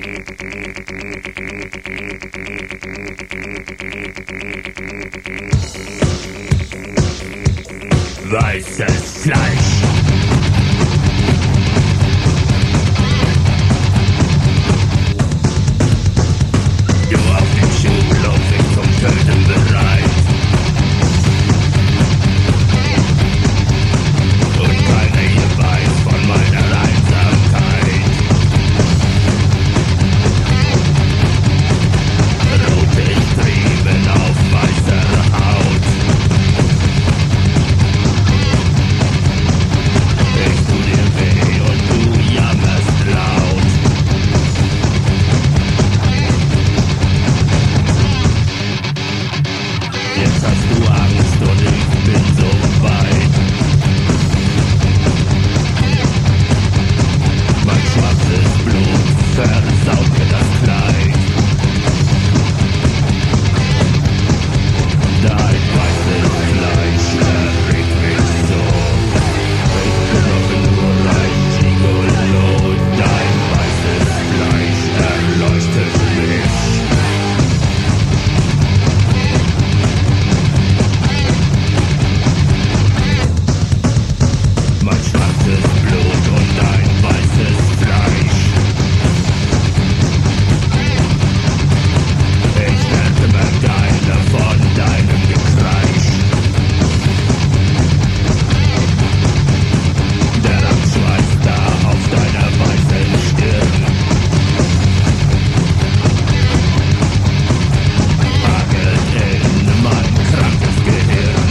Weißes Fleisch. Du auf dem Schulhof, ich zum Töten bereit. Und keiner hier weiß von meiner Einsamkeit. Rote Striemen auf weißer Haut. Ich tu dir weh und du jammerst laut. Jetzt hast du Angst und ich bin so weit. Mein schwarzes Blut versaut mir das Kleid. Dein weißes Fleisch erregt mich so. Ich bin doch nur ein Gigolo. Dein weißes Fleisch erleuchtet mich. Mein schwarzes Blut und dein weißes Fleisch. Ich werde mir keine von deinem Gekreisch. Der Abschweiß da auf deiner weißen Stirn. Hagelt in mein krankes Gehirn.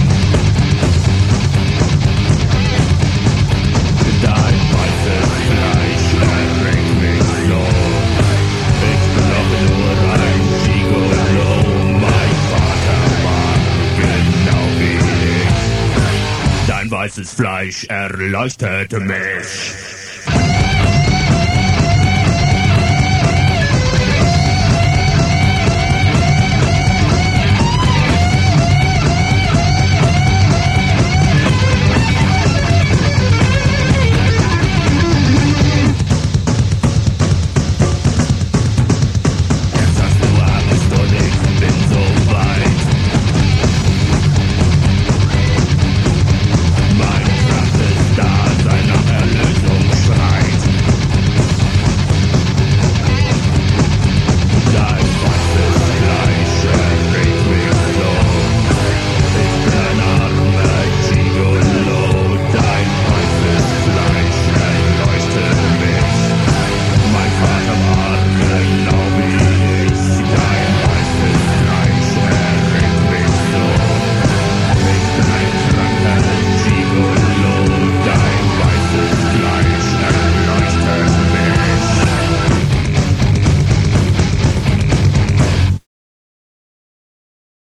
Dein weißes Fleisch erregt mich so. Ich bin doch nur ein Gigolo. Mein Vater war genau wie ich. Dein weißes Fleisch erleuchtete mich.